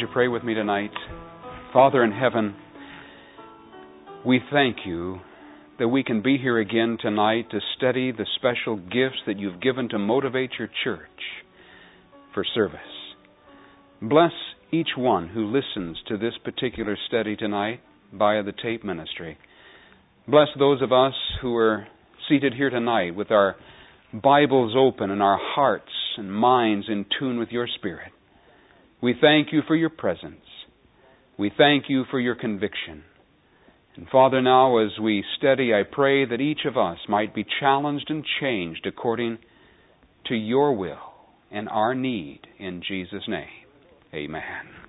you pray with me tonight? Father in heaven, we thank you that we can be here again tonight to study the special gifts that you've given to motivate your church for service. Bless each one who listens to this particular study tonight via the tape ministry. Bless those of us who are seated here tonight with our Bibles open and our hearts and minds in tune with your Spirit. We thank you for your presence. We thank you for your conviction. And Father, now as we study, I pray that each of us might be challenged and changed according to your will and our need in Jesus' name. Amen.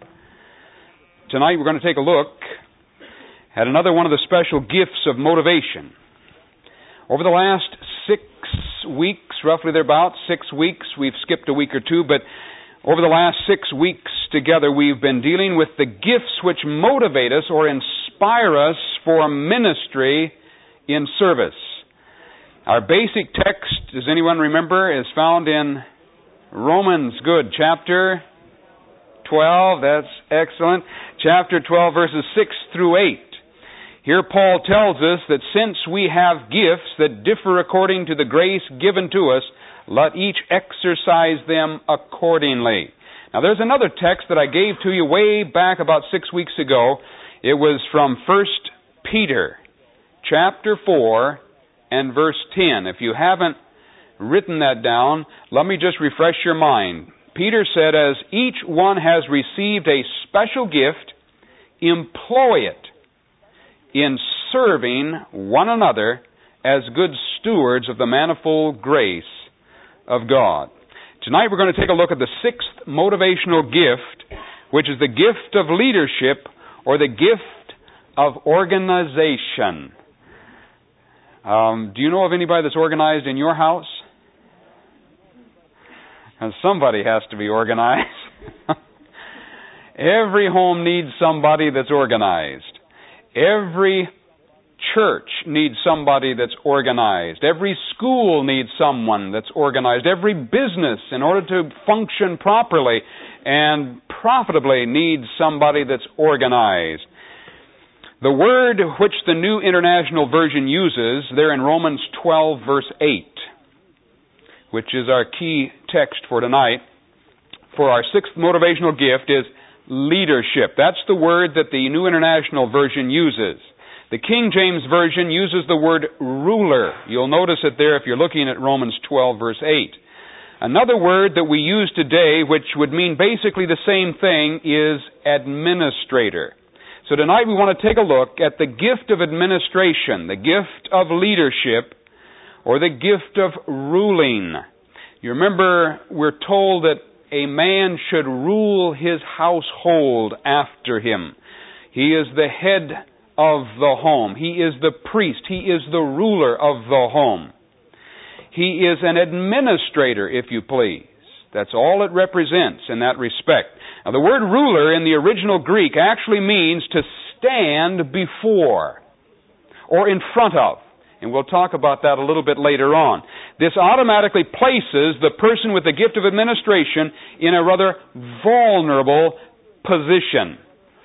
Tonight we're going to take a look at another one of the special gifts of motivation. Over the last 6 weeks, roughly thereabouts, 6 weeks, we've skipped a week or two, but over the last 6 weeks together, we've been dealing with the gifts which motivate us or inspire us for ministry in service. Our basic text, does anyone remember, is found in Romans, chapter 12. That's excellent. Chapter 12, verses 6 through 8. Here Paul tells us that since we have gifts that differ according to the grace given to us, let each exercise them accordingly. Now there's another text that I gave to you way back about 6 weeks ago. It was from 1 Peter, chapter 4 and verse 10. If you haven't written that down, let me just refresh your mind. Peter said, as each one has received a special gift, employ it in serving one another as good stewards of the manifold grace of God. Tonight we're going to take a look at the 6th motivational gift, which is the gift of leadership or the gift of organization. Do you know of anybody that's organized in your house? Somebody has to be organized. Every home needs somebody that's organized. Every church needs somebody that's organized. Every school needs someone that's organized. Every business, in order to function properly and profitably, needs somebody that's organized. The word which the New International Version uses there in Romans 12, verse 8, which is our key text for tonight, for our 6th motivational gift, is leadership. That's the word that the New International Version uses. The King James Version uses the word ruler. You'll notice it there if you're looking at Romans 12, verse 8. Another word that we use today, which would mean basically the same thing, is administrator. So tonight we want to take a look at the gift of administration, the gift of leadership, or the gift of ruling. You remember, we're told that a man should rule his household after him. He is the head of the home. He is the priest. He is the ruler of the home. He is an administrator, if you please. That's all it represents in that respect. Now, the word ruler in the original Greek actually means to stand before or in front of. And we'll talk about that a little bit later on. This automatically places the person with the gift of administration in a rather vulnerable position.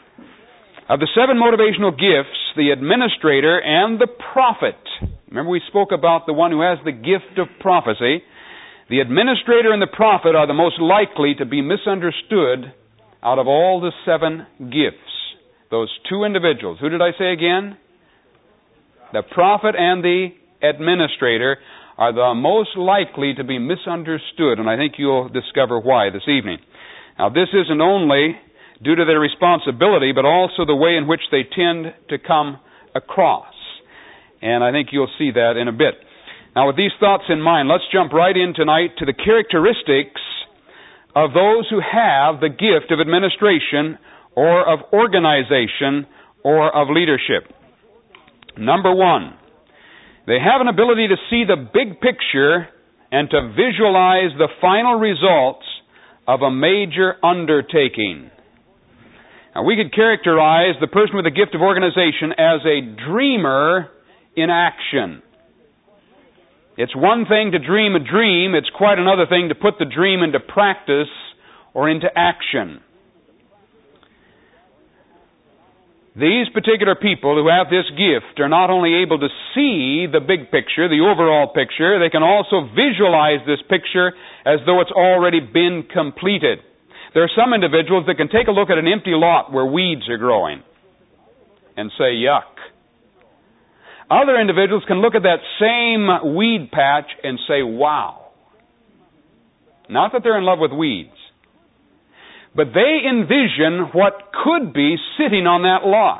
Of the 7 motivational gifts, the administrator and the prophet, remember we spoke about the one who has the gift of prophecy, the administrator and the prophet are the most likely to be misunderstood out of all the 7 gifts. Those 2 individuals. Who did I say again? The prophet and the administrator are the most likely to be misunderstood, and I think you'll discover why this evening. Now, this isn't only due to their responsibility, but also the way in which they tend to come across. And I think you'll see that in a bit. Now, with these thoughts in mind, let's jump right in tonight to the characteristics of those who have the gift of administration or of organization or of leadership. Number 1, they have an ability to see the big picture and to visualize the final results of a major undertaking. Now, we could characterize the person with the gift of organization as a dreamer in action. It's one thing to dream a dream. It's quite another thing to put the dream into practice or into action. These particular people who have this gift are not only able to see the big picture, the overall picture, they can also visualize this picture as though it's already been completed. There are some individuals that can take a look at an empty lot where weeds are growing and say, yuck. Other individuals can look at that same weed patch and say, wow. Not that they're in love with weeds, but they envision what could be sitting on that lot.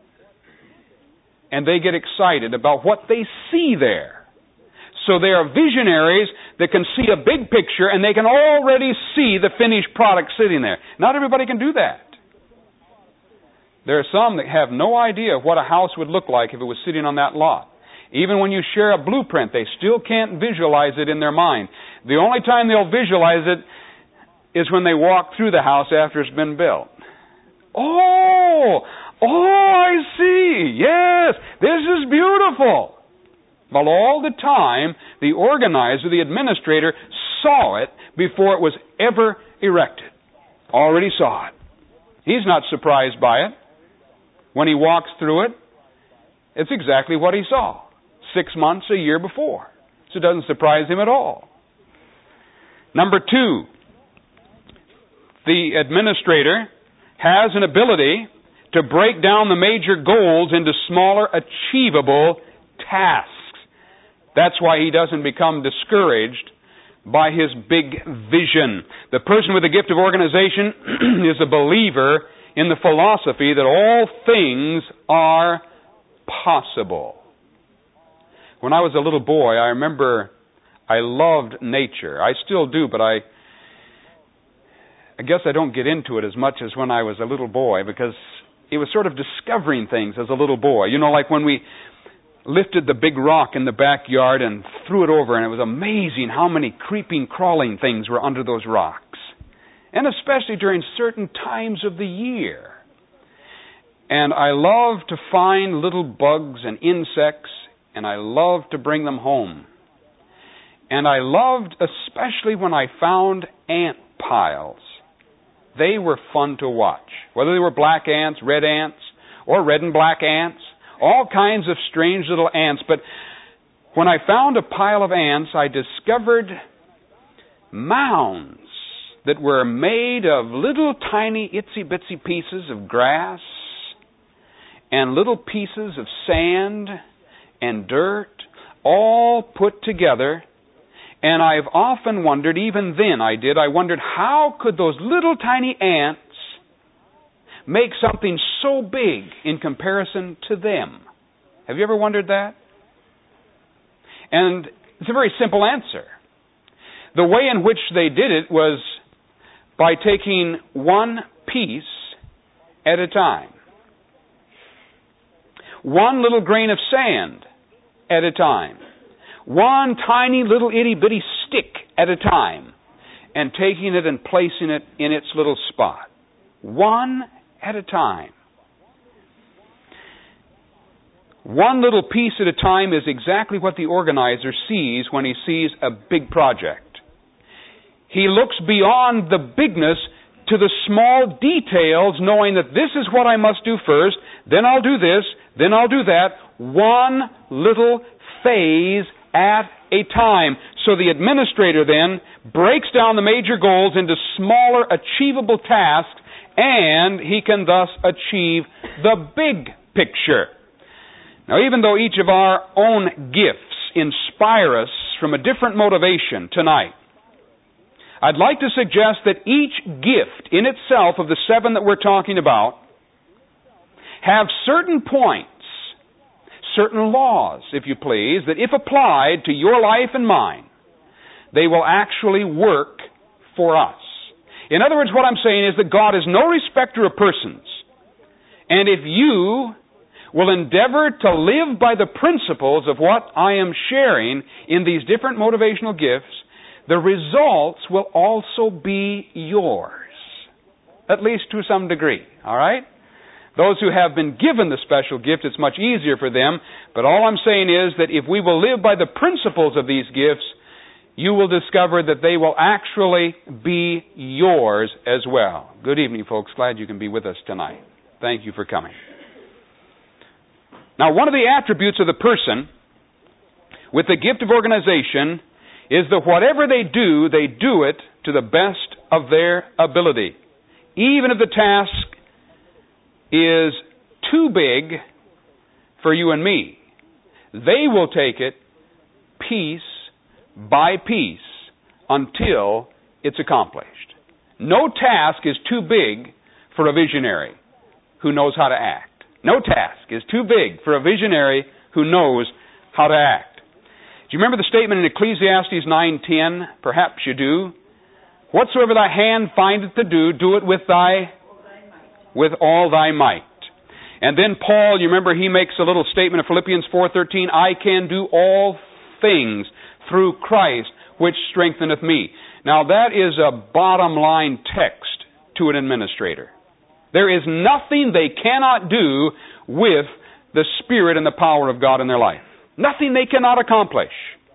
And they get excited about what they see there. So they are visionaries that can see a big picture and they can already see the finished product sitting there. Not everybody can do that. There are some that have no idea what a house would look like if it was sitting on that lot. Even when you share a blueprint, they still can't visualize it in their mind. The only time they'll visualize it is when they walk through the house after it's been built. Oh, I see. Yes, this is beautiful. But all the time, the organizer, the administrator, saw it before it was ever erected. Already saw it. He's not surprised by it. When he walks through it, it's exactly what he saw 6 months, a year before. So it doesn't surprise him at all. Number 2, the administrator has an ability to break down the major goals into smaller, achievable tasks. That's why he doesn't become discouraged by his big vision. The person with the gift of organization is a believer in the philosophy that all things are possible. When I was a little boy, I remember I loved nature. I still do, but I guess I don't get into it as much as when I was a little boy, because it was sort of discovering things as a little boy. You know, like when we lifted the big rock in the backyard and threw it over, and it was amazing how many creeping, crawling things were under those rocks. And especially during certain times of the year. And I love to find little bugs and insects, and I love to bring them home. And I loved especially when I found ant piles. They were fun to watch. Whether they were black ants, red ants, or red and black ants, all kinds of strange little ants. But when I found a pile of ants, I discovered mounds that were made of little tiny itsy-bitsy pieces of grass and little pieces of sand and dirt, all put together. And I've often wondered, even then I wondered, how could those little tiny ants make something so big in comparison to them? Have you ever wondered that? And it's a very simple answer. The way in which they did it was by taking one piece at a time. One little grain of sand at a time. One tiny little itty-bitty stick at a time. And taking it and placing it in its little spot. One at a time. One little piece at a time is exactly what the organizer sees when he sees a big project. He looks beyond the bigness to the small details, knowing that this is what I must do first, then I'll do this, then I'll do that, one little phase at a time. So the administrator then breaks down the major goals into smaller, achievable tasks, and he can thus achieve the big picture. Now, even though each of our own gifts inspire us from a different motivation tonight, I'd like to suggest that each gift in itself of the 7 that we're talking about have certain points, certain laws, if you please, that if applied to your life and mine, they will actually work for us. In other words, what I'm saying is that God is no respecter of persons. And if you will endeavor to live by the principles of what I am sharing in these different motivational gifts, the results will also be yours, at least to some degree, all right? Those who have been given the special gift, it's much easier for them, but all I'm saying is that if we will live by the principles of these gifts, you will discover that they will actually be yours as well. Good evening, folks. Glad you can be with us tonight. Thank you for coming. Now, one of the attributes of the person with the gift of organization is that whatever they do it to the best of their ability. Even if the task is too big for you and me, they will take it piece by piece until it's accomplished. No task is too big for a visionary who knows how to act. No task is too big for a visionary who knows how to act. Do you remember the statement in Ecclesiastes 9:10? Perhaps you do. Whatsoever thy hand findeth to do, do it with all thy might. And then Paul, you remember, he makes a little statement in Philippians 4:13, I can do all things through Christ, which strengtheneth me. Now that is a bottom line text to an administrator. There is nothing they cannot do with the Spirit and the power of God in their life. Nothing they cannot accomplish.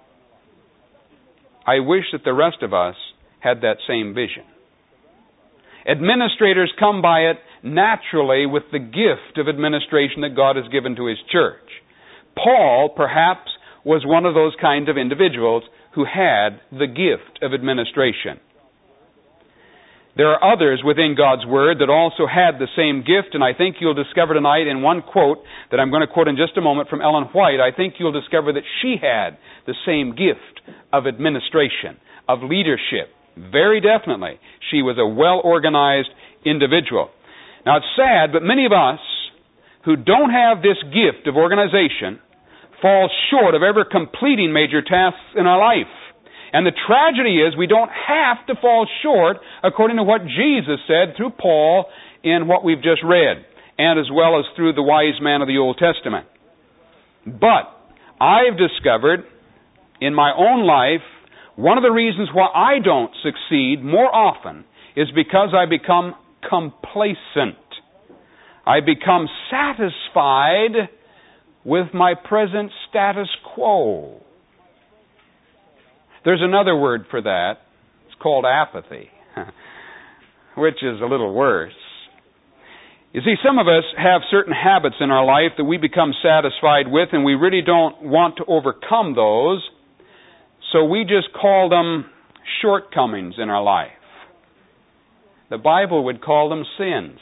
I wish that the rest of us had that same vision. Administrators come by it naturally with the gift of administration that God has given to His church. Paul, perhaps, was one of those kind of individuals who had the gift of administration. There are others within God's Word that also had the same gift, and I think you'll discover tonight in one quote that I'm going to quote in just a moment from Ellen White, I think you'll discover that she had the same gift of administration, of leadership. Very definitely. She was a well-organized individual. Now it's sad, but many of us who don't have this gift of organization fall short of ever completing major tasks in our life. And the tragedy is we don't have to fall short according to what Jesus said through Paul in what we've just read, and as well as through the wise man of the Old Testament. But I've discovered in my own life one of the reasons why I don't succeed more often is because I become complacent. I become satisfied with my present status quo. There's another word for that. It's called apathy, which is a little worse. You see, some of us have certain habits in our life that we become satisfied with, and we really don't want to overcome those, so we just call them shortcomings in our life. The Bible would call them sins.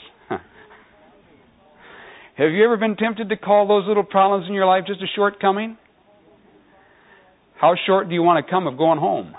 Have you ever been tempted to call those little problems in your life just a shortcoming? How short do you want to come of going home?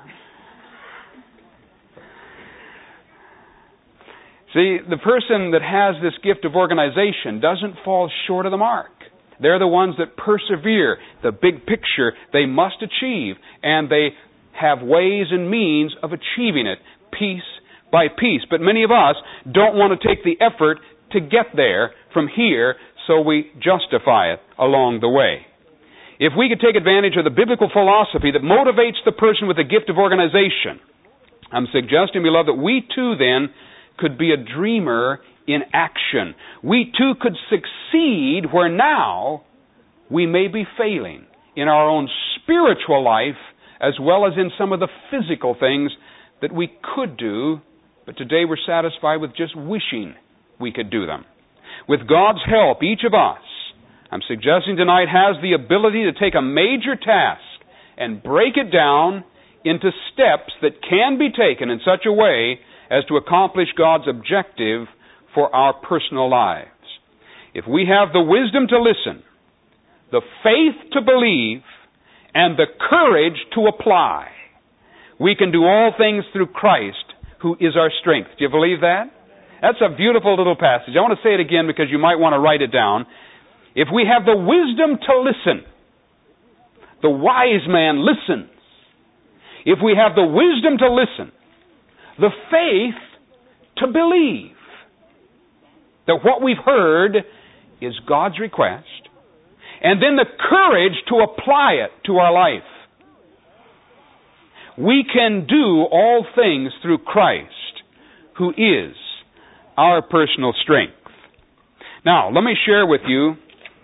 See, the person that has this gift of organization doesn't fall short of the mark. They're the ones that persevere. The big picture they must achieve, and they have ways and means of achieving it piece by piece. But many of us don't want to take the effort to get there from here, so we justify it along the way. If we could take advantage of the biblical philosophy that motivates the person with the gift of organization, I'm suggesting, beloved, that we too then could be a dreamer in action. We too could succeed where now we may be failing in our own spiritual life as well as in some of the physical things that we could do, but today we're satisfied with just wishing we could do them. With God's help, each of us, I'm suggesting tonight, has the ability to take a major task and break it down into steps that can be taken in such a way as to accomplish God's objective for our personal lives. If we have the wisdom to listen, the faith to believe, and the courage to apply, we can do all things through Christ, who is our strength. Do you believe that? That's a beautiful little passage. I want to say it again because you might want to write it down. If we have the wisdom to listen, the wise man listens. If we have the wisdom to listen, the faith to believe that what we've heard is God's request, and then the courage to apply it to our life, we can do all things through Christ, who is our personal strength. Now, let me share with you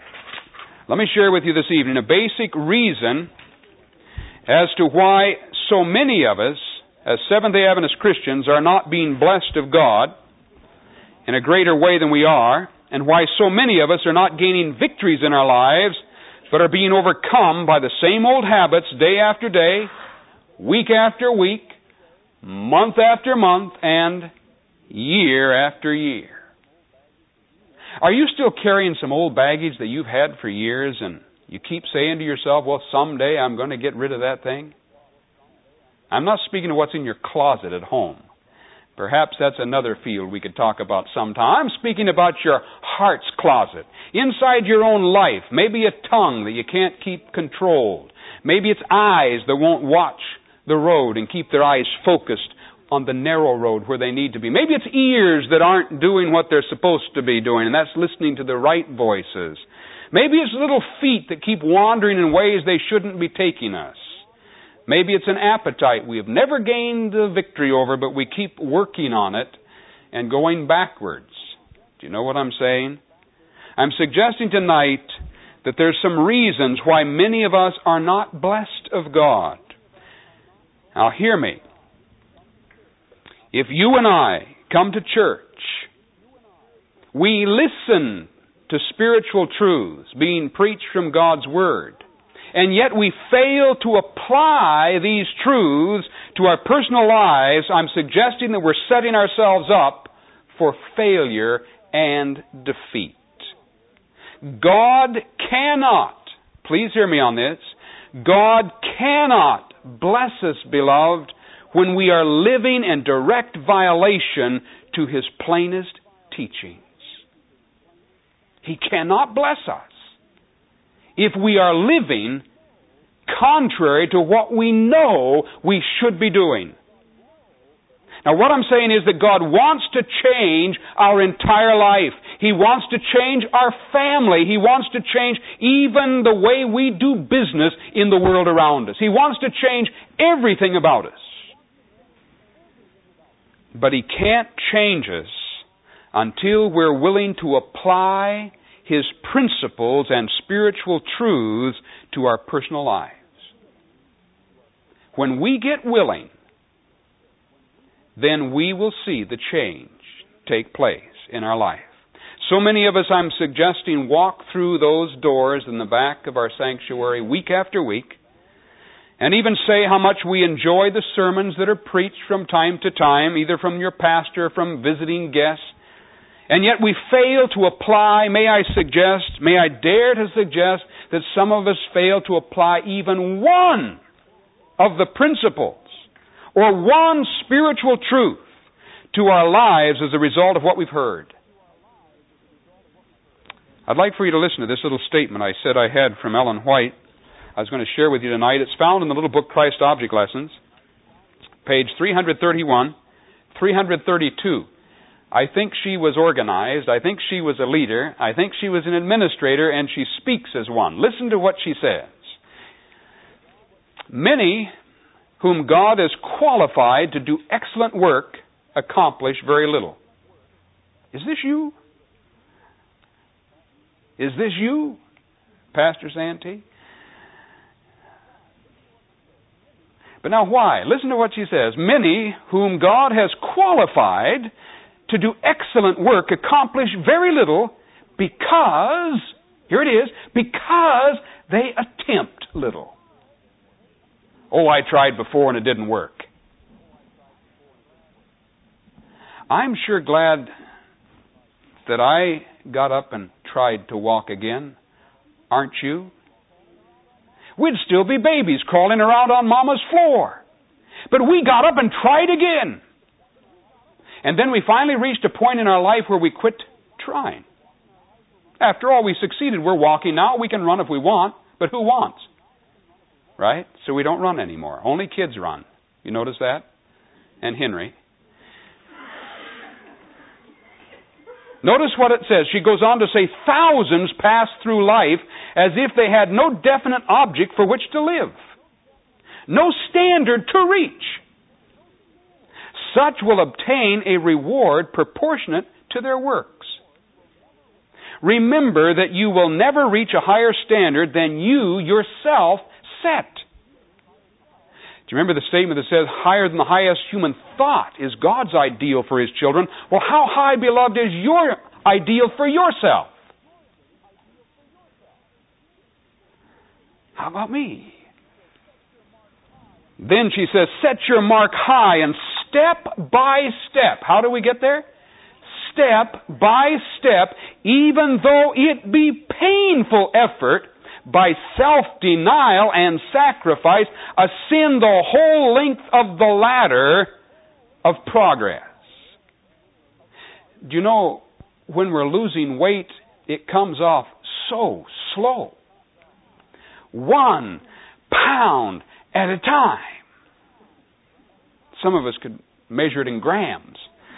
this evening a basic reason as to why so many of us, as Seventh-day Adventist Christians, are not being blessed of God in a greater way than we are, and why so many of us are not gaining victories in our lives, but are being overcome by the same old habits day after day, week after week, month after month, and year after year. Are you still carrying some old baggage that you've had for years, and you keep saying to yourself, well, someday I'm going to get rid of that thing? I'm not speaking of what's in your closet at home. Perhaps that's another field we could talk about sometime. I'm speaking about your heart's closet. Inside your own life, maybe a tongue that you can't keep controlled. Maybe it's eyes that won't watch the road and keep their eyes focused on the narrow road where they need to be. Maybe it's ears that aren't doing what they're supposed to be doing, and that's listening to the right voices. Maybe it's little feet that keep wandering in ways they shouldn't be taking us. Maybe it's an appetite we have never gained the victory over, but we keep working on it and going backwards. Do you know what I'm saying? I'm suggesting tonight that there's some reasons why many of us are not blessed of God. Now hear me. If you and I come to church, we listen to spiritual truths being preached from God's Word, and yet we fail to apply these truths to our personal lives, I'm suggesting that we're setting ourselves up for failure and defeat. God cannot, please hear me on this, God cannot bless us, beloved, when we are living in direct violation to His plainest teachings. He cannot bless us if we are living contrary to what we know we should be doing. Now what I'm saying is that God wants to change our entire life. He wants to change our family. He wants to change even the way we do business in the world around us. He wants to change everything about us. But He can't change us until we're willing to apply His principles and spiritual truths to our personal lives. When we get willing, then we will see the change take place in our life. So many of us, I'm suggesting, walk through those doors in the back of our sanctuary week after week, and even say how much we enjoy the sermons that are preached from time to time, either from your pastor or from visiting guests. And yet we fail to apply, may I dare to suggest that some of us fail to apply even one of the principles or one spiritual truth to our lives as a result of what we've heard. I'd like for you to listen to this little statement I said I had from Ellen White. I was going to share with you tonight. It's found in the little book Christ Object Lessons, page 331, 332. I think she was organized. I think she was a leader. I think she was an administrator, and she speaks as one. Listen to what she says. Many whom God has qualified to do excellent work accomplish very little. Is this you? Is this you, Pastor Santee? But now why? Listen to what she says. Many whom God has qualified to do excellent work accomplish very little because, here it is, because they attempt little. Oh, I tried before and it didn't work. I'm sure glad that I got up and tried to walk again. Aren't you? We'd still be babies crawling around on Mama's floor. But we got up and tried again. And then we finally reached a point in our life where we quit trying. After all, we succeeded. We're walking now. We can run if we want, but who wants? Right? So we don't run anymore. Only kids run. You notice that? And Henry. Notice what it says. She goes on to say, thousands pass through life as if they had no definite object for which to live. No standard to reach. Such will obtain a reward proportionate to their works. Remember that you will never reach a higher standard than you yourself set. Do you remember the statement that says, higher than the highest human thought is God's ideal for His children? Well, how high, beloved, is your ideal for yourself. How about me? Then she says, set your mark high and step by step. How do we get there? Step by step, even though it be painful effort, by self-denial and sacrifice, ascend the whole length of the ladder of progress. Do you know, when we're losing weight, it comes off so slow. 1 pound at a time. Some of us could measure it in grams.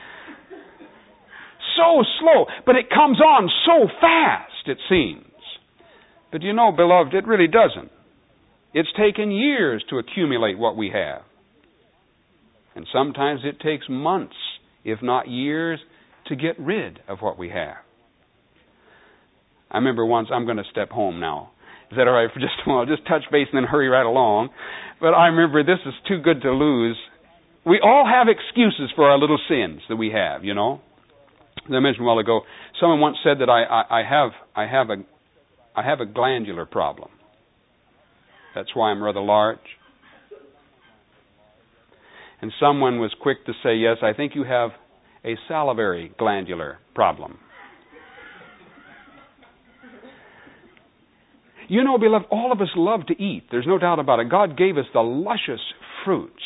So slow, but it comes on so fast, it seems. But you know, beloved, it really doesn't. It's taken years to accumulate what we have. And sometimes it takes months, if not years, to get rid of what we have. I remember once, I'm going to step home now. Is that all right for just a while? Just touch base and then hurry right along. But I remember, this is too good to lose. We all have excuses for our little sins that we have, you know. As I mentioned a while ago, someone once said that I have a glandular problem. That's why I'm rather large. And someone was quick to say, yes, I think you have a salivary glandular problem. You know, beloved, all of us love to eat. There's no doubt about it. God gave us the luscious fruits.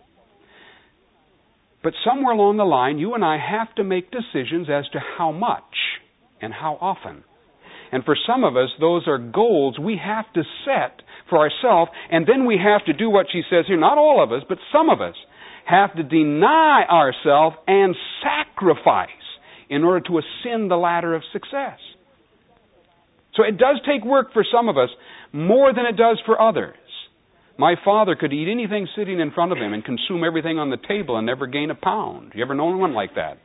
But somewhere along the line, you and I have to make decisions as to how much and how often. And for some of us, those are goals we have to set for ourselves, and then we have to do what she says here. Not all of us, but some of us have to deny ourselves and sacrifice in order to ascend the ladder of success. So it does take work for some of us more than it does for others. My father could eat anything sitting in front of him and consume everything on the table and never gain a pound. You ever known anyone like that?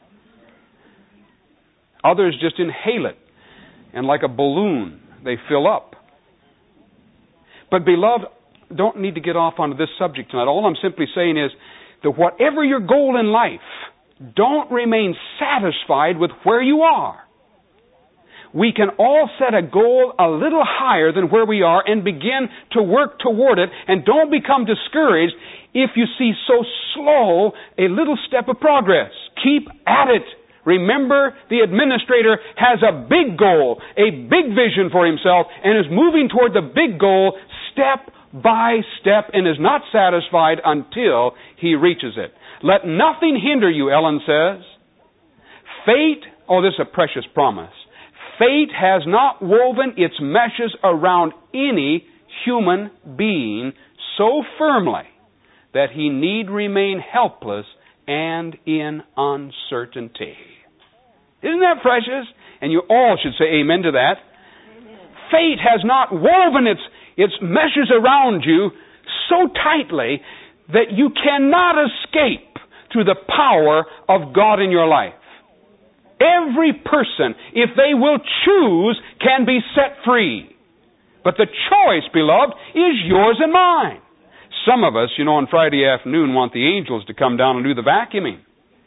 Others just inhale it, and like a balloon, they fill up. But beloved, don't need to get off onto this subject tonight. All I'm simply saying is that whatever your goal in life, don't remain satisfied with where you are. We can all set a goal a little higher than where we are and begin to work toward it, and don't become discouraged if you see so slow a little step of progress. Keep at it. Remember, the administrator has a big goal, a big vision for himself, and is moving toward the big goal step by step and is not satisfied until he reaches it. Let nothing hinder you, Ellen says. Fate, oh, this is a precious promise. Fate has not woven its meshes around any human being so firmly that he need remain helpless and in uncertainty. Isn't that precious? And you all should say amen to that. Amen. Fate has not woven its meshes around you so tightly that you cannot escape through the power of God in your life. Every person, if they will choose, can be set free. But the choice, beloved, is yours and mine. Some of us, you know, on Friday afternoon want the angels to come down and do the vacuuming.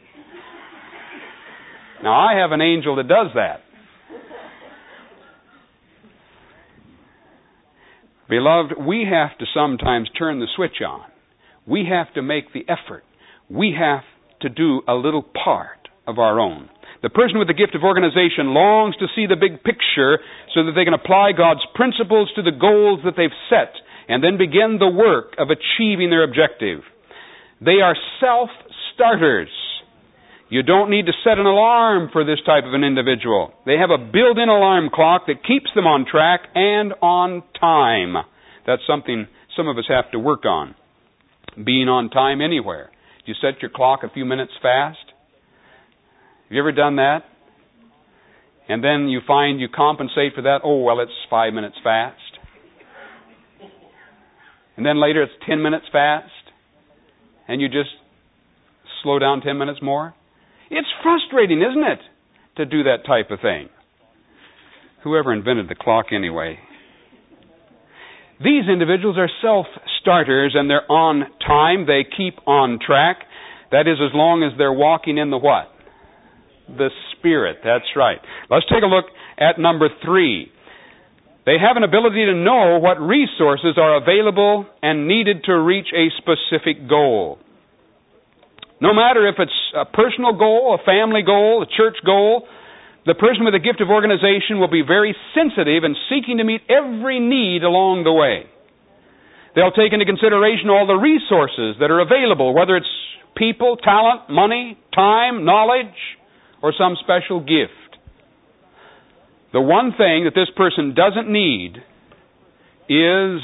Now, I have an angel that does that. Beloved, we have to sometimes turn the switch on. We have to make the effort. We have to do a little part of our own. The person with the gift of organization longs to see the big picture so that they can apply God's principles to the goals that they've set and then begin the work of achieving their objective. They are self-starters. You don't need to set an alarm for this type of an individual. They have a built-in alarm clock that keeps them on track and on time. That's something some of us have to work on. Being on time anywhere. You set your clock a few minutes fast. Have you ever done that? And then you find you compensate for that. Oh, well, it's 5 minutes fast. And then later it's 10 minutes fast. And you just slow down 10 minutes more. It's frustrating, isn't it, to do that type of thing? Whoever invented the clock anyway. These individuals are self-starters and they're on time. They keep on track. That is, as long as they're walking in the what? The Spirit. That's right. Let's take a look at number 3. They have an ability to know what resources are available and needed to reach a specific goal. No matter if it's a personal goal, a family goal, a church goal, the person with a gift of organization will be very sensitive and seeking to meet every need along the way. They'll take into consideration all the resources that are available, whether it's people, talent, money, time, knowledge, or some special gift. The one thing that this person doesn't need is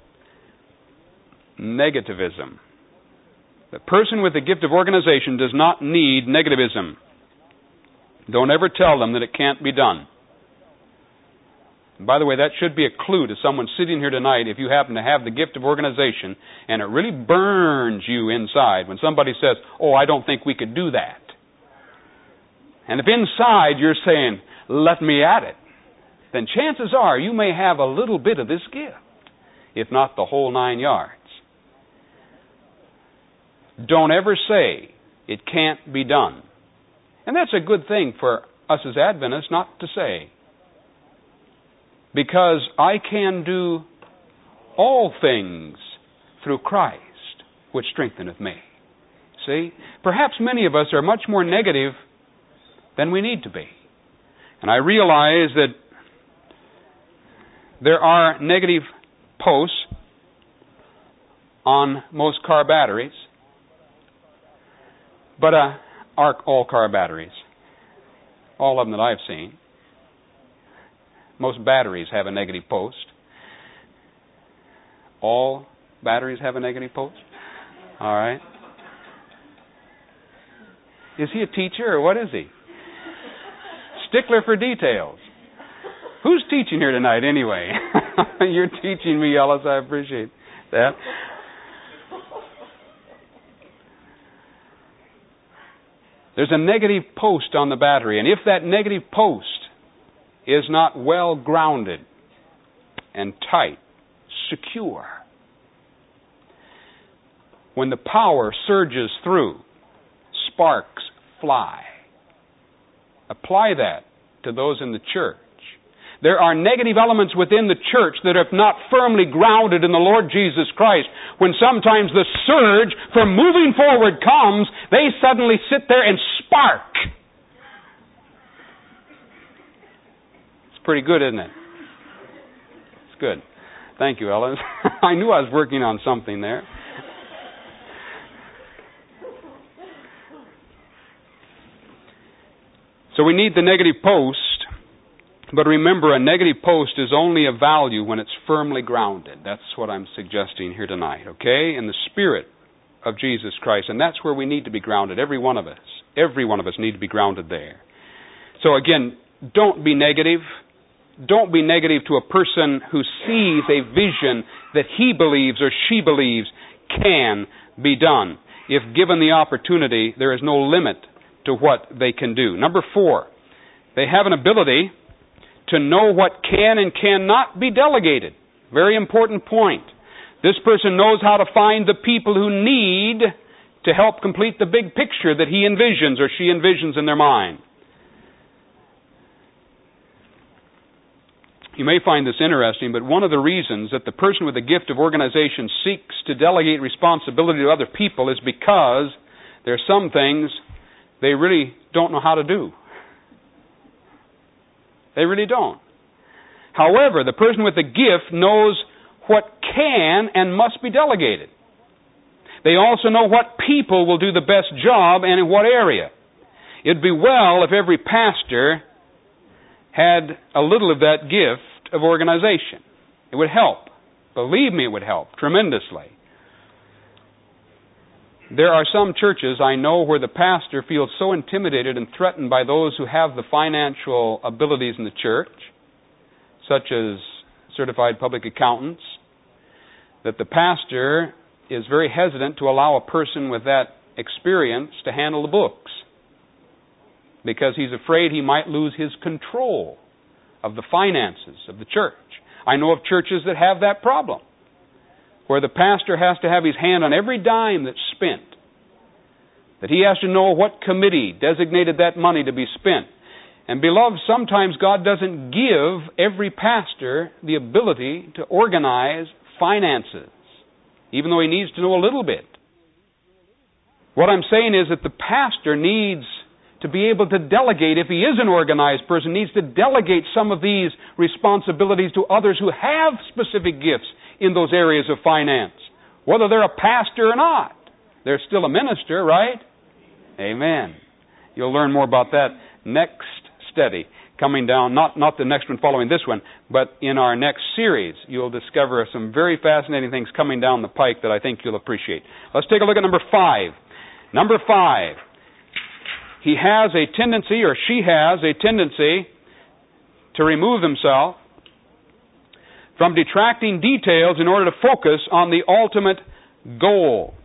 negativism. The person with the gift of organization does not need negativism. Don't ever tell them that it can't be done. And by the way, that should be a clue to someone sitting here tonight if you happen to have the gift of organization and it really burns you inside when somebody says, "Oh, I don't think we could do that." And if inside you're saying, "Let me at it," then chances are you may have a little bit of this gift, if not the whole 9 yards. Don't ever say it can't be done. And that's a good thing for us as Adventists not to say. Because I can do all things through Christ, which strengtheneth me. See? Perhaps many of us are much more negative than we need to be. And I realize that there are negative posts on most car batteries. But all car batteries, all of them that I've seen, most batteries have a negative post. All batteries have a negative post? All right. Is he a teacher or what is he? Stickler for details. Who's teaching here tonight anyway? You're teaching me, Ellis. I appreciate that. There's a negative post on the battery, and if that negative post is not well grounded and tight, secure, when the power surges through, sparks fly. Apply that to those in the church. There are negative elements within the church that are not firmly grounded in the Lord Jesus Christ. When sometimes the surge from moving forward comes, they suddenly sit there and spark. It's pretty good, isn't it? It's good. Thank you, Ellen. I knew I was working on something there. So we need the negative post. But remember, a negative post is only of value when it's firmly grounded. That's what I'm suggesting here tonight, okay? In the Spirit of Jesus Christ. And that's where we need to be grounded, every one of us. Every one of us need to be grounded there. So again, don't be negative. Don't be negative to a person who sees a vision that he believes or she believes can be done. If given the opportunity, there is no limit to what they can do. Number 4, they have an ability to know what can and cannot be delegated. Very important point. This person knows how to find the people who need to help complete the big picture that he envisions or she envisions in their mind. You may find this interesting, but one of the reasons that the person with the gift of organization seeks to delegate responsibility to other people is because there are some things they really don't know how to do. They really don't. However, the person with the gift knows what can and must be delegated. They also know what people will do the best job and in what area. It'd be well if every pastor had a little of that gift of organization. It would help. Believe me, it would help tremendously. There are some churches I know where the pastor feels so intimidated and threatened by those who have the financial abilities in the church, such as certified public accountants, that the pastor is very hesitant to allow a person with that experience to handle the books because he's afraid he might lose his control of the finances of the church. I know of churches that have that problem, where the pastor has to have his hand on every dime that's spent, that he has to know what committee designated that money to be spent, And beloved, sometimes God doesn't give every pastor the ability to organize finances, even though he needs to know a little bit. What I'm saying is that the pastor needs to be able to delegate, if he is an organized person, needs to delegate some of these responsibilities to others who have specific gifts in those areas of finance. Whether they're a pastor or not, they're still a minister, right? Amen. You'll learn more about that next study coming down, not the next one following this one, but in our next series. You'll discover some very fascinating things coming down the pike that I think you'll appreciate. Let's take a look at number 5. Number 5. He has a tendency, or she has a tendency, to remove themselves from detracting details in order to focus on the ultimate goal.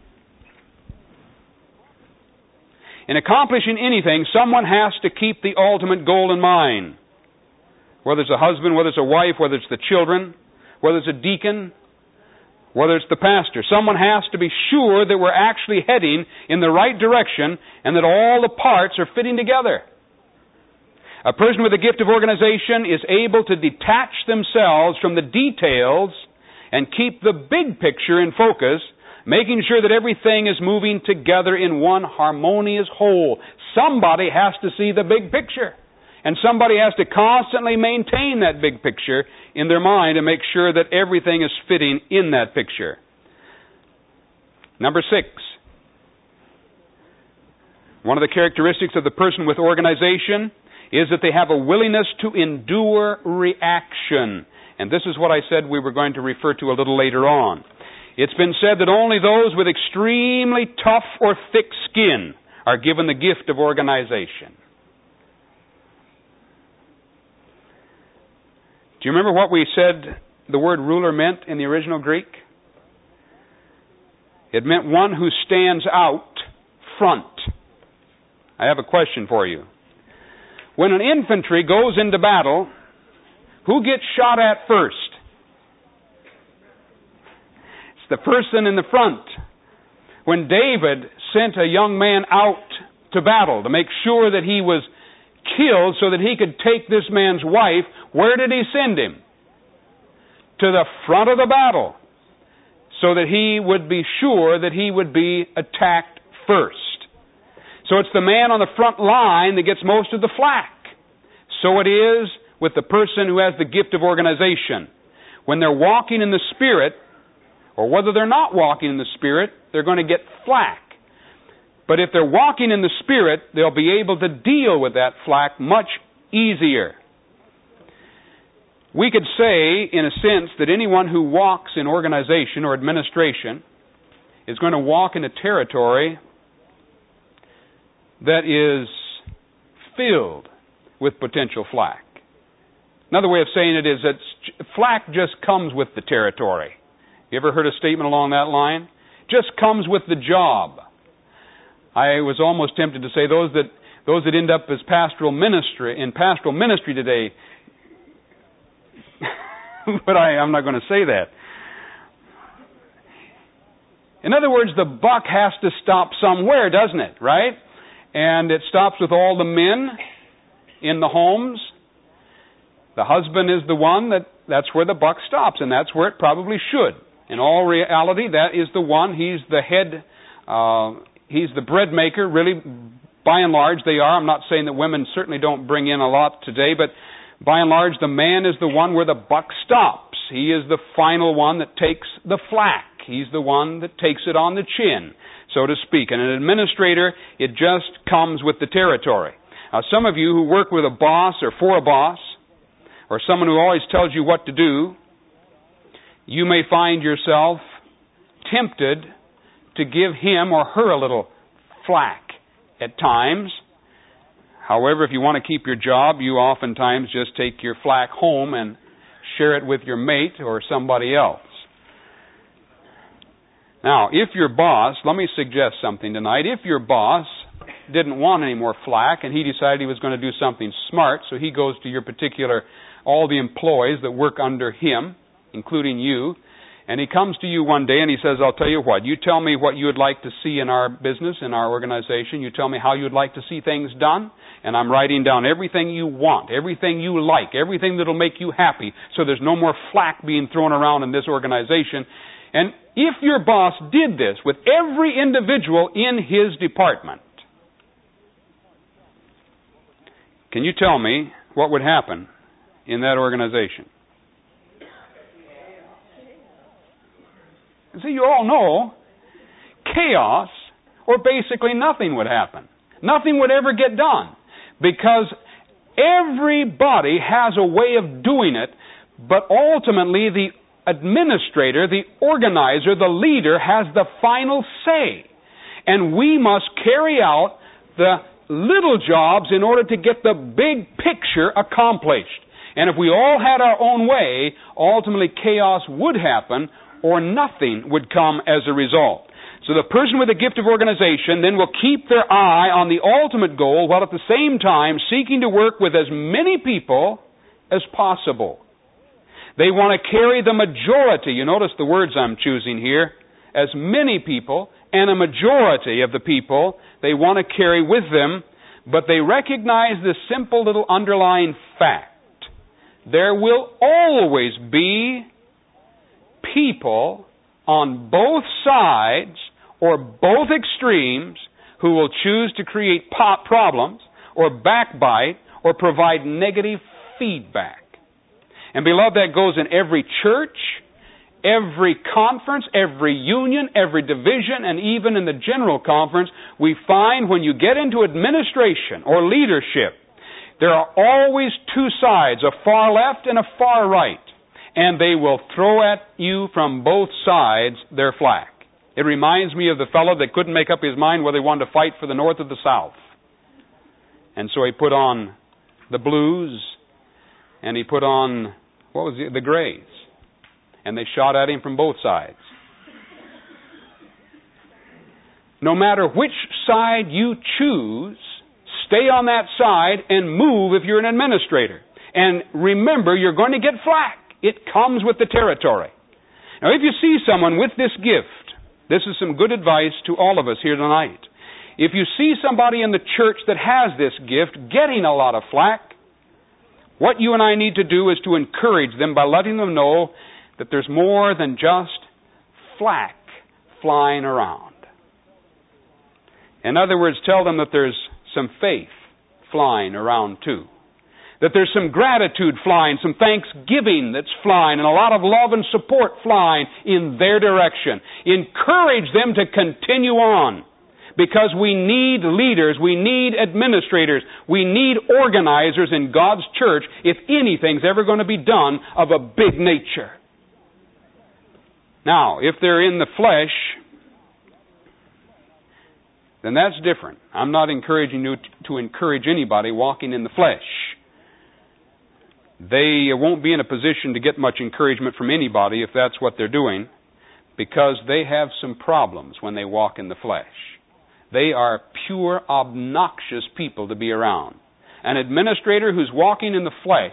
In accomplishing anything, someone has to keep the ultimate goal in mind. Whether it's a husband, whether it's a wife, whether it's the children, whether it's a deacon, whether it's the pastor. Someone has to be sure that we're actually heading in the right direction and that all the parts are fitting together. A person with a gift of organization is able to detach themselves from the details and keep the big picture in focus, making sure that everything is moving together in one harmonious whole. Somebody has to see the big picture. And somebody has to constantly maintain that big picture in their mind and make sure that everything is fitting in that picture. Number 6. One of the characteristics of the person with organization is that they have a willingness to endure reaction. And this is what I said we were going to refer to a little later on. It's been said that only those with extremely tough or thick skin are given the gift of organization. Do you remember what we said the word ruler meant in the original Greek? It meant one who stands out front. I have a question for you. When an infantry goes into battle, who gets shot at first? It's the person in the front. When David sent a young man out to battle to make sure that he was killed so that he could take this man's wife, where did he send him? To the front of the battle, so that he would be sure that he would be attacked first. So it's the man on the front line that gets most of the flack. So it is with the person who has the gift of organization. When they're walking in the Spirit, or whether they're not walking in the Spirit, they're going to get flack. But if they're walking in the Spirit, they'll be able to deal with that flack much easier. We could say, in a sense, that anyone who walks in organization or administration is going to walk in a territory that is filled with potential flack. Another way of saying it is that flack just comes with the territory. You ever heard a statement along that line? Just comes with the job. I was almost tempted to say those that end up as pastoral ministry today, but I'm not going to say that. In other words, the buck has to stop somewhere, doesn't it? Right? And it stops with all the men in the homes. The husband is the one that's where the buck stops, and that's where it probably should. In all reality, that is the one. He's the head. He's the bread maker. Really, by and large, they are. I'm not saying that women certainly don't bring in a lot today, but by and large, the man is the one where the buck stops. He is the final one that takes the flack. He's the one that takes it on the chin, so to speak. And an administrator, it just comes with the territory. Now, some of you who work with a boss or for a boss, or someone who always tells you what to do, you may find yourself tempted to give him or her a little flack at times. However, if you want to keep your job, you oftentimes just take your flack home and share it with your mate or somebody else. Now, if your boss, let me suggest something tonight. If your boss didn't want any more flack and he decided he was going to do something smart, so he goes to your particular, all the employees that work under him, including you, And he comes to you one day and he says, I'll tell you what, you tell me what you would like to see in our business, in our organization. You tell me how you would like to see things done. And I'm writing down everything you want, everything you like, everything that'll make you happy, so there's no more flack being thrown around in this organization. And if your boss did this with every individual in his department, can you tell me what would happen in that organization? See, you all know chaos, or basically nothing would happen. Nothing would ever get done, because everybody has a way of doing it, but ultimately the administrator, the organizer, the leader has the final say. And we must carry out the little jobs in order to get the big picture accomplished. And if we all had our own way, ultimately chaos would happen, or nothing would come as a result. So the person with the gift of organization then will keep their eye on the ultimate goal, while at the same time seeking to work with as many people as possible. They want to carry the majority. You notice the words I'm choosing here. As many people and a majority of the people they want to carry with them, but they recognize this simple little underlying fact. There will always be people on both sides or both extremes who will choose to create problems or backbite or provide negative feedback. And beloved, that goes in every church, every conference, every union, every division, and even in the general conference. We find when you get into administration or leadership, there are always two sides, a far left and a far right. And they will throw at you from both sides their flack. It reminds me of the fellow that couldn't make up his mind whether he wanted to fight for the North or the South. And so he put on the blues, and he put on, the grays. And they shot at him from both sides. No matter which side you choose, stay on that side and move if you're an administrator. And remember, you're going to get flack. It comes with the territory. Now, if you see someone with this gift, this is some good advice to all of us here tonight. If you see somebody in the church that has this gift getting a lot of flack, what you and I need to do is to encourage them by letting them know that there's more than just flack flying around. In other words, tell them that there's some faith flying around too. That there's some gratitude flying, some thanksgiving that's flying, and a lot of love and support flying in their direction. Encourage them to continue on, because we need leaders, we need administrators, we need organizers in God's church if anything's ever going to be done of a big nature. Now, if they're in the flesh, then that's different. I'm not encouraging you to encourage anybody walking in the flesh. They won't be in a position to get much encouragement from anybody if that's what they're doing, because they have some problems when they walk in the flesh. They are pure, obnoxious people to be around. An administrator who's walking in the flesh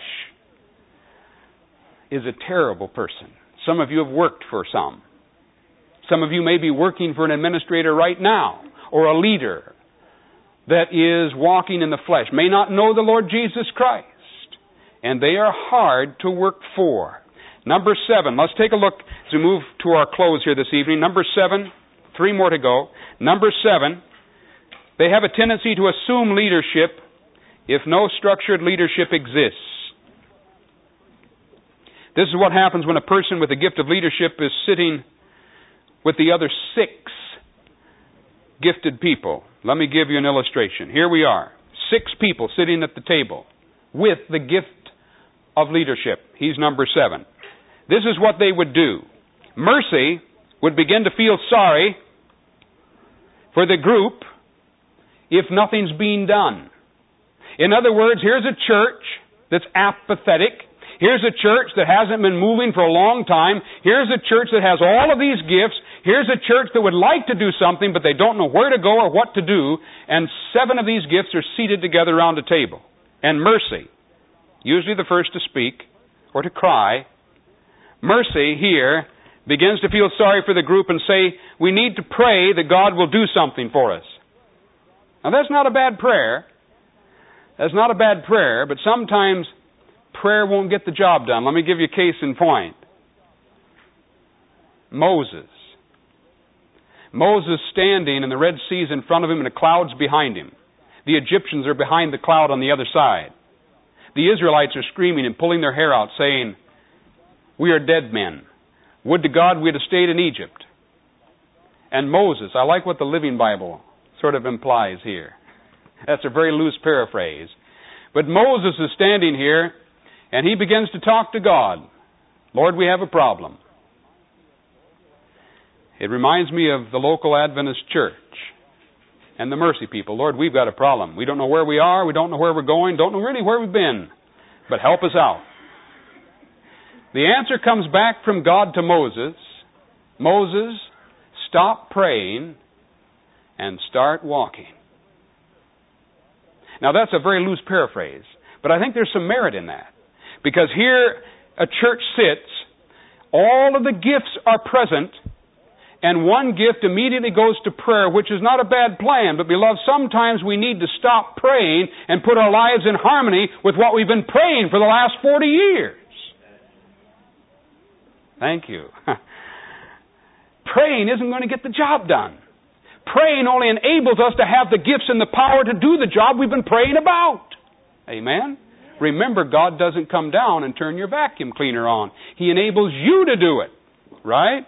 is a terrible person. Some of you have worked for some. Some of you may be working for an administrator right now, or a leader that is walking in the flesh, may not know the Lord Jesus Christ. And they are hard to work for. Number 7. Let's take a look as we move to our close here this evening. Number 7. 3 more to go. Number 7. They have a tendency to assume leadership if no structured leadership exists. This is what happens when a person with the gift of leadership is sitting with the other 6 gifted people. Let me give you an illustration. Here we are. 6 people sitting at the table with the gift of leadership. He's number 7. This is what they would do. Mercy would begin to feel sorry for the group if nothing's being done. In other words, here's a church that's apathetic. Here's a church that hasn't been moving for a long time. Here's a church that has all of these gifts. Here's a church that would like to do something, but they don't know where to go or what to do. And 7 of these gifts are seated together around a table. And mercy, usually the first to speak or to cry, mercy here begins to feel sorry for the group and say, we need to pray that God will do something for us. Now that's not a bad prayer. That's not a bad prayer, but sometimes prayer won't get the job done. Let me give you a case in point. Moses. Moses standing and the Red Sea's in front of him and the cloud's behind him. The Egyptians are behind the cloud on the other side. The Israelites are screaming and pulling their hair out saying, we are dead men. Would to God we had stayed in Egypt. And Moses, I like what the Living Bible sort of implies here. That's a very loose paraphrase. But Moses is standing here and he begins to talk to God. Lord, we have a problem. It reminds me of the local Adventist church and the Mercy people. Lord, we've got a problem. We don't know where we are. We don't know where we're going. Don't know really where we've been. But help us out. The answer comes back from God to Moses. Moses, stop praying and start walking. Now that's a very loose paraphrase, but I think there's some merit in that. Because here a church sits, all of the gifts are present, and one gift immediately goes to prayer, which is not a bad plan. But beloved, sometimes we need to stop praying and put our lives in harmony with what we've been praying for the last 40 years. Thank you. Praying isn't going to get the job done. Praying only enables us to have the gifts and the power to do the job we've been praying about. Amen? Remember, God doesn't come down and turn your vacuum cleaner on. He enables you to do it. Right?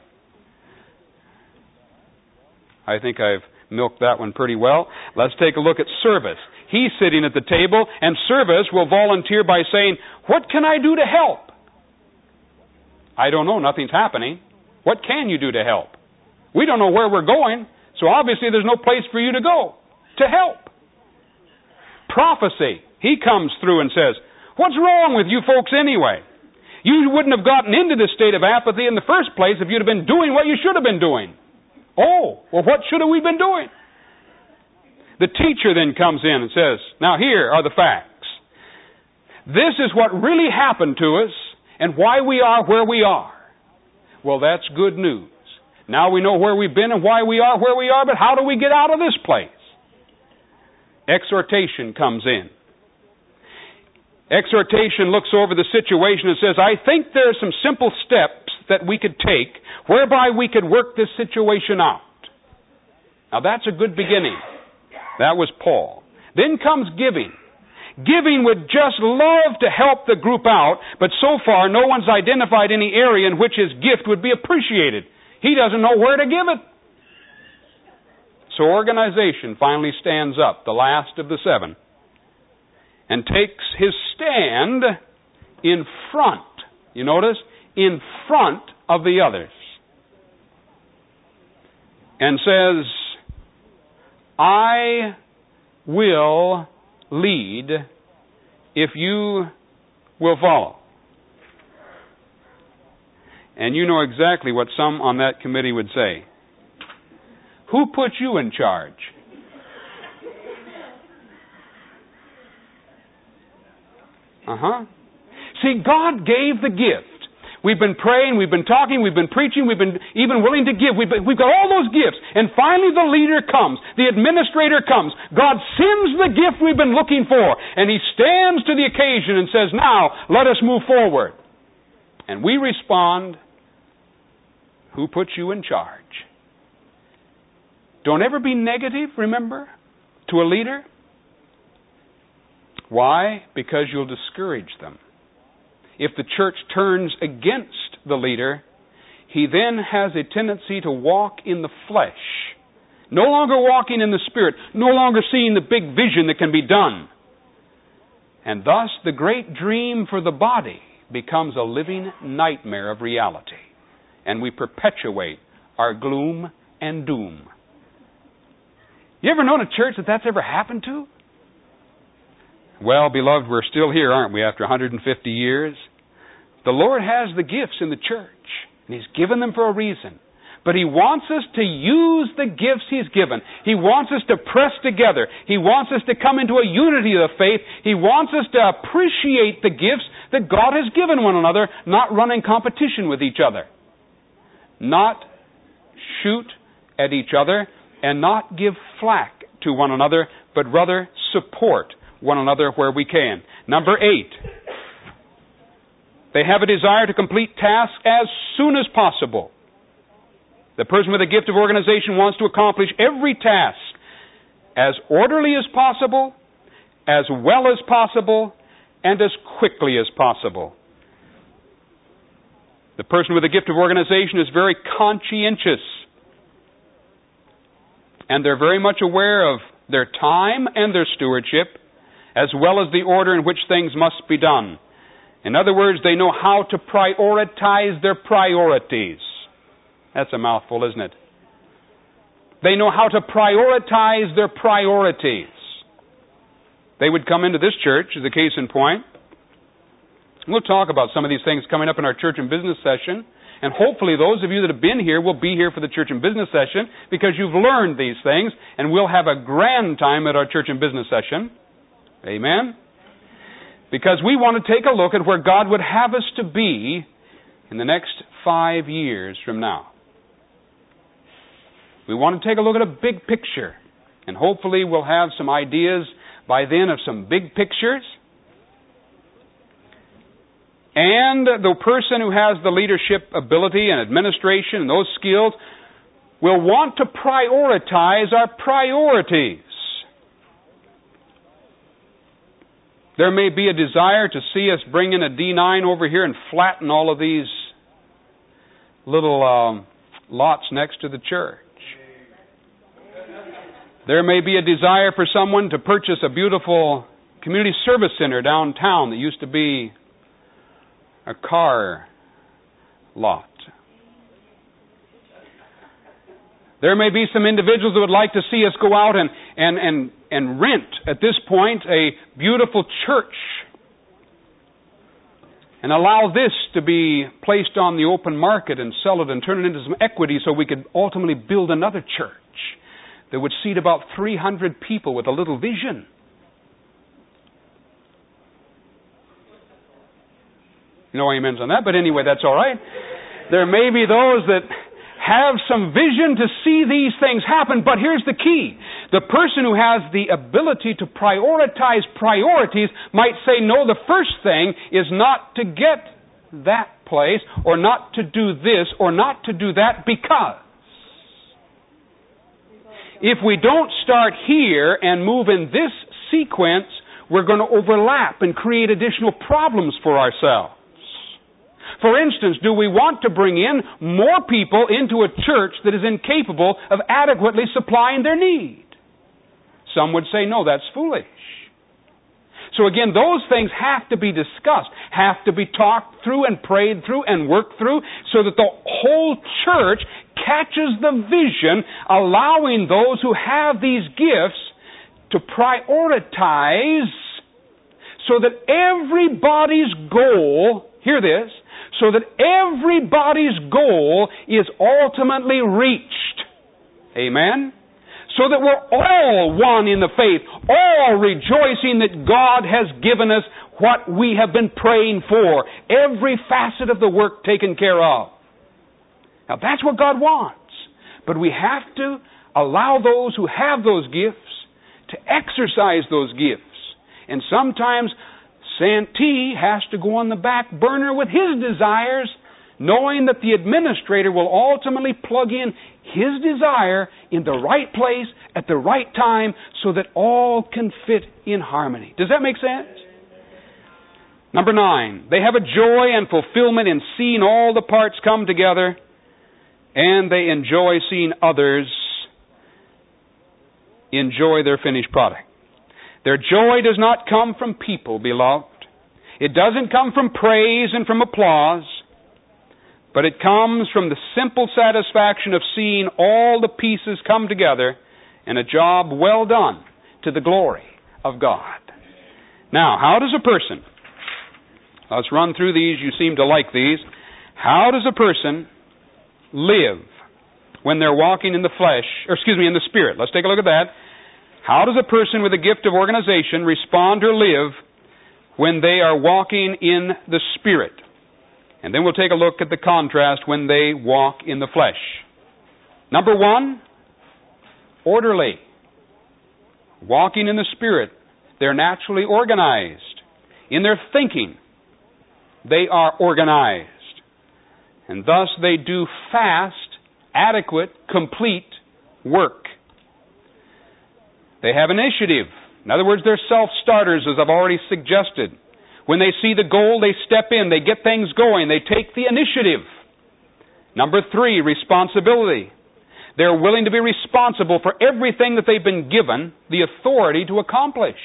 I think I've milked that one pretty well. Let's take a look at service. He's sitting at the table, and service will volunteer by saying, what can I do to help? I don't know. Nothing's happening. What can you do to help? We don't know where we're going, so obviously there's no place for you to go to help. Prophecy. He comes through and says, what's wrong with you folks anyway? You wouldn't have gotten into this state of apathy in the first place if you'd have been doing what you should have been doing. Oh, well, what should have we been doing? The teacher then comes in and says, now here are the facts. This is what really happened to us and why we are where we are. Well, that's good news. Now we know where we've been and why we are where we are, but how do we get out of this place? Exhortation comes in. Exhortation looks over the situation and says, I think there are some simple steps that we could take whereby we could work this situation out. Now that's a good beginning. That was Paul. Then comes giving. Giving would just love to help the group out, but so far no one's identified any area in which his gift would be appreciated. He doesn't know where to give it. So organization finally stands up, the last of the seven, and takes his stand in front. You notice? In front of the others. And says, I will lead if you will follow. And you know exactly what some on that committee would say. Who put you in charge? See, God gave the gift. We've been praying, we've been talking, we've been preaching, we've been even willing to give. We've got all those gifts. And finally the leader comes, the administrator comes. God sends the gift we've been looking for. And He stands to the occasion and says, now, let us move forward. And we respond, who put you in charge? Don't ever be negative, remember, to a leader. Why? Because you'll discourage them. If the church turns against the leader, he then has a tendency to walk in the flesh. No longer walking in the Spirit. No longer seeing the big vision that can be done. And thus, the great dream for the body becomes a living nightmare of reality. And we perpetuate our gloom and doom. You ever known a church that's ever happened to? Well, beloved, we're still here, aren't we, after 150 years? The Lord has the gifts in the church, and He's given them for a reason. But He wants us to use the gifts He's given. He wants us to press together. He wants us to come into a unity of the faith. He wants us to appreciate the gifts that God has given one another, not run in competition with each other. not shoot at each other, and not give flack to one another, but rather support one another where we can. Number 8, they have a desire to complete tasks as soon as possible. The person with a gift of organization wants to accomplish every task as orderly as possible, as well as possible, and as quickly as possible. The person with a gift of organization is very conscientious, and they're very much aware of their time and their stewardship, as well as the order in which things must be done. In other words, they know how to prioritize their priorities. That's a mouthful, isn't it? They know how to prioritize their priorities. They would come into this church, as a case in point. We'll talk about some of these things coming up in our church and business session. And hopefully those of you that have been here will be here for the church and business session because you've learned these things, and we'll have a grand time at our church and business session. Amen? Because we want to take a look at where God would have us to be in the next 5 years from now. We want to take a look at a big picture, and hopefully we'll have some ideas by then of some big pictures. And the person who has the leadership ability and administration and those skills will want to prioritize our priorities. There may be a desire to see us bring in a D9 over here and flatten all of these little lots next to the church. There may be a desire for someone to purchase a beautiful community service center downtown that used to be a car lot. There may be some individuals that would like to see us go out and rent, at this point, a beautiful church and allow this to be placed on the open market and sell it and turn it into some equity so we could ultimately build another church that would seat about 300 people with a little vision. No amens on that, but anyway, that's all right. There may be those that have some vision to see these things happen, but here's the key. The person who has the ability to prioritize priorities might say, no, the first thing is not to get that place, or not to do this, or not to do that, because if we don't start here and move in this sequence, we're going to overlap and create additional problems for ourselves. For instance, do we want to bring in more people into a church that is incapable of adequately supplying their need? Some would say, no, that's foolish. So again, those things have to be discussed, have to be talked through and prayed through and worked through so that the whole church catches the vision, allowing those who have these gifts to prioritize so that everybody's goal, hear this, so that everybody's goal is ultimately reached. Amen? So that we're all one in the faith, all rejoicing that God has given us what we have been praying for, every facet of the work taken care of. Now that's what God wants. But we have to allow those who have those gifts to exercise those gifts. And sometimes Santee has to go on the back burner with his desires, knowing that the administrator will ultimately plug in his desire in the right place at the right time so that all can fit in harmony. Does that make sense? Number 9, they have a joy and fulfillment in seeing all the parts come together, and they enjoy seeing others enjoy their finished product. Their joy does not come from people, beloved. It doesn't come from praise and from applause, but it comes from the simple satisfaction of seeing all the pieces come together in a job well done to the glory of God. Now, how does a person, let's run through these, you seem to like these. How does a person live when they're walking in the flesh, in the Spirit? Let's take a look at that. How does a person with a gift of organization respond or live when they are walking in the Spirit? And then we'll take a look at the contrast when they walk in the flesh. Number one, orderly. Walking in the Spirit, they're naturally organized. In their thinking, they are organized. And thus they do fast, adequate, complete work. They have initiative. In other words, they're self-starters, as I've already suggested. When they see the goal, they step in, they get things going, they take the initiative. Number three, responsibility. They're willing to be responsible for everything that they've been given the authority to accomplish.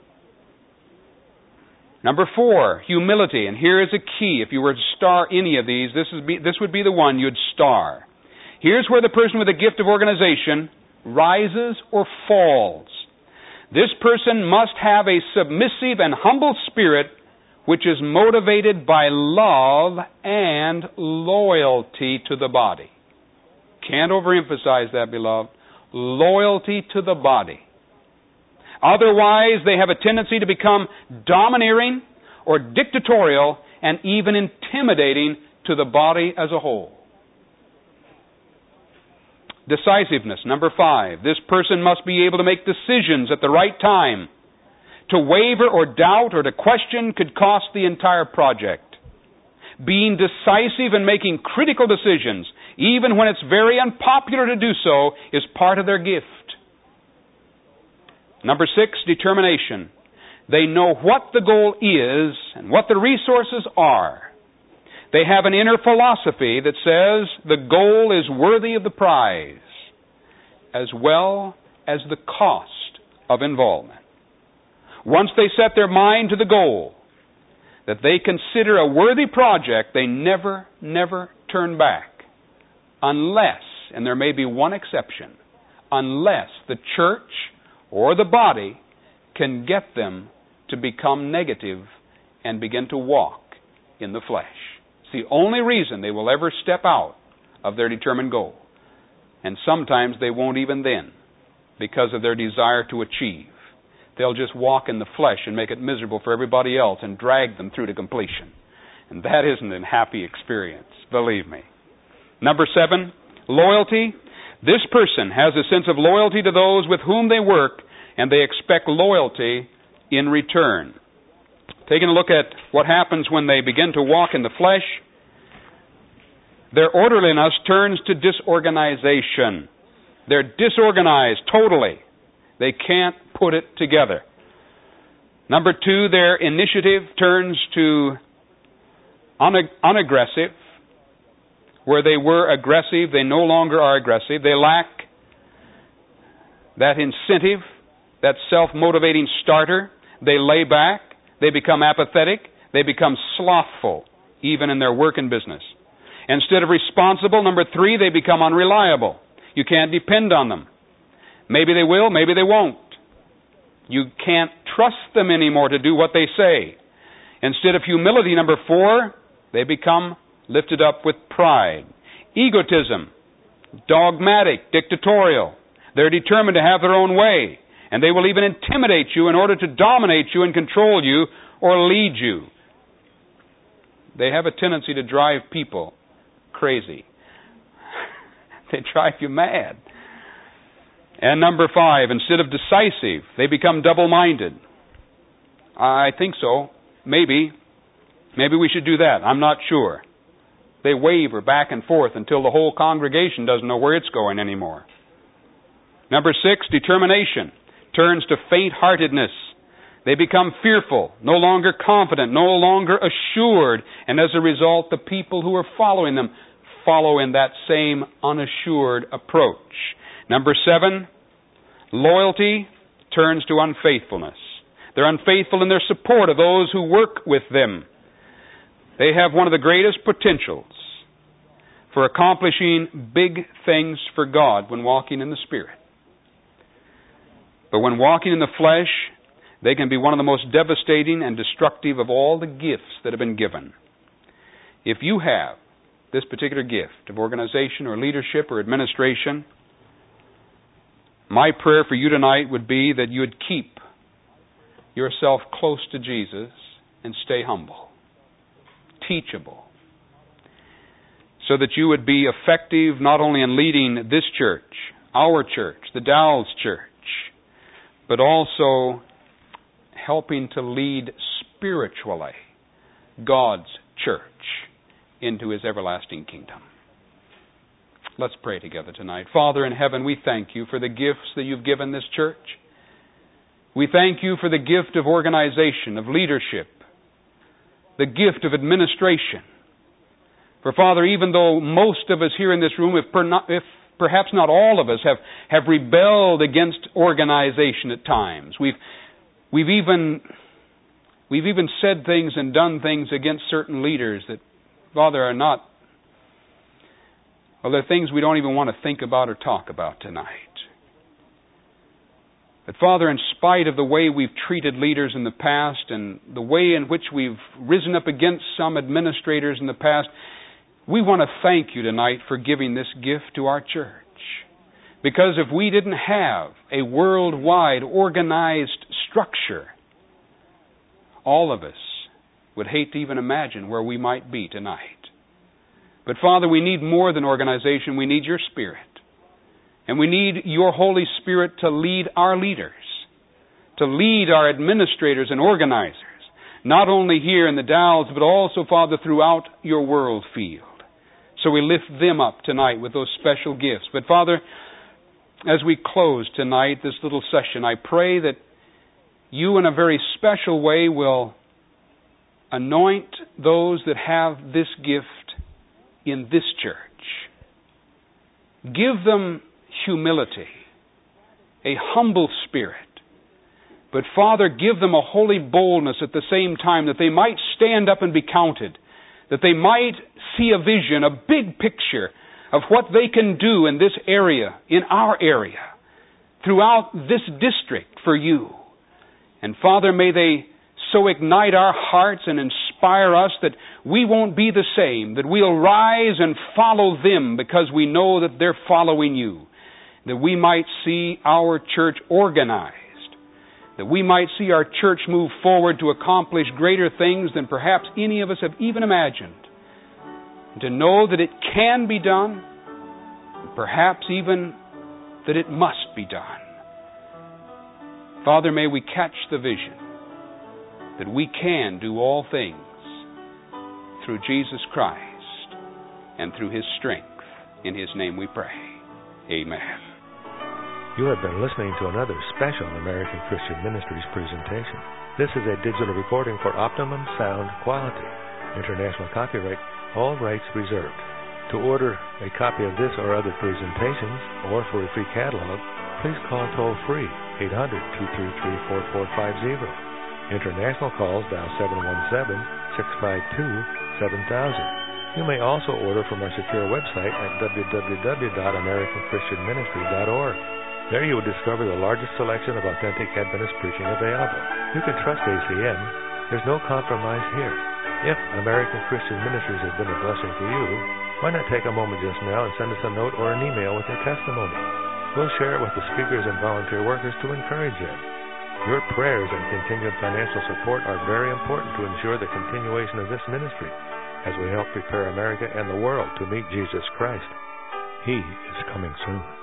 Number four, humility. And here is a key. If you were to star any of these, this would be the one you'd star. Here's where the person with the gift of organization rises or falls. This person must have a submissive and humble spirit which is motivated by love and loyalty to the body. Can't overemphasize that, beloved. Loyalty to the body. Otherwise, they have a tendency to become domineering or dictatorial and even intimidating to the body as a whole. Decisiveness, number five. This person must be able to make decisions at the right time. To waver or doubt or to question could cost the entire project. Being decisive and making critical decisions, even when it's very unpopular to do so, is part of their gift. Number six, determination. They know what the goal is and what the resources are. They have an inner philosophy that says the goal is worthy of the prize, as well as the cost of involvement. Once they set their mind to the goal, that they consider a worthy project, they never turn back. Unless, and there may be one exception, unless the church or the body can get them to become negative and begin to walk in the flesh. It's the only reason they will ever step out of their determined goal. And sometimes they won't even then, because of their desire to achieve. They'll just walk in the flesh and make it miserable for everybody else and drag them through to completion. And that isn't a happy experience, believe me. Number seven, loyalty. This person has a sense of loyalty to those with whom they work, and they expect loyalty in return. Taking a look at what happens when they begin to walk in the flesh, their orderliness turns to disorganization. They're disorganized totally. They can't put it together. Number two, their initiative turns to unaggressive. Where they were aggressive, they no longer are aggressive. They lack that incentive, that self-motivating starter. They lay back. They become apathetic. They become slothful, even in their work and business. Instead of responsible, number three, they become unreliable. You can't depend on them. Maybe they will, maybe they won't. You can't trust them anymore to do what they say. Instead of humility, number four, they become lifted up with pride. Egotism, dogmatic, dictatorial. They're determined to have their own way, and they will even intimidate you in order to dominate you and control you or lead you. They have a tendency to drive people crazy. They drive you mad. And number five, instead of decisive, they become double-minded. I think so. Maybe we should do that. I'm not sure. They waver back and forth until the whole congregation doesn't know where it's going anymore. Number six, determination turns to faint-heartedness. They become fearful, no longer confident, no longer assured, and as a result, the people who are following them follow in that same unassured approach. Number seven, loyalty turns to unfaithfulness. They're unfaithful in their support of those who work with them. They have one of the greatest potentials for accomplishing big things for God when walking in the Spirit. But when walking in the flesh, they can be one of the most devastating and destructive of all the gifts that have been given. If you have this particular gift of organization or leadership or administration, my prayer for you tonight would be that you would keep yourself close to Jesus and stay humble, teachable, so that you would be effective not only in leading this church, our church, the Dalles Church, but also helping to lead spiritually God's church into His everlasting kingdom. Let's pray together tonight. Father in heaven, we thank You for the gifts that You've given this church. We thank You for the gift of organization, of leadership, the gift of administration. For Father, even though most of us here in this room, if perhaps not all of us, have rebelled against organization at times, we've even said things and done things against certain leaders that, Father, are not, well, they're things we don't even want to think about or talk about tonight. But Father, in spite of the way we've treated leaders in the past and the way in which we've risen up against some administrators in the past, we want to thank You tonight for giving this gift to our church. Because if we didn't have a worldwide organized structure, all of us would hate to even imagine where we might be tonight. But Father, we need more than organization. We need Your Spirit. And we need Your Holy Spirit to lead our leaders, to lead our administrators and organizers, not only here in the Dalles, but also, Father, throughout Your world field. So we lift them up tonight with those special gifts. But Father, as we close tonight, this little session, I pray that You in a very special way will anoint those that have this gift in this church. Give them humility, a humble spirit. But Father, give them a holy boldness at the same time that they might stand up and be counted, that they might see a vision, a big picture of what they can do in this area, in our area, throughout this district for You. And Father, may they so ignite our hearts and inspire us that we won't be the same, that we'll rise and follow them because we know that they're following You, that we might see our church organized, that we might see our church move forward to accomplish greater things than perhaps any of us have even imagined, and to know that it can be done, and perhaps even that it must be done. Father, may we catch the vision that we can do all things through Jesus Christ and through His strength. In His name we pray. Amen. You have been listening to another special American Christian Ministries presentation. This is a digital recording for optimum sound quality. International copyright, all rights reserved. To order a copy of this or other presentations, or for a free catalog, please call toll-free 800-233-4450. International calls dial 717-652-7000. You may also order from our secure website at www.americanchristianministry.org. There you will discover the largest selection of authentic Adventist preaching available. You can trust ACM. There's no compromise here. If American Christian Ministries has been a blessing to you, why not take a moment just now and send us a note or an email with your testimony? We'll share it with the speakers and volunteer workers to encourage you. Your prayers and continued financial support are very important to ensure the continuation of this ministry as we help prepare America and the world to meet Jesus Christ. He is coming soon.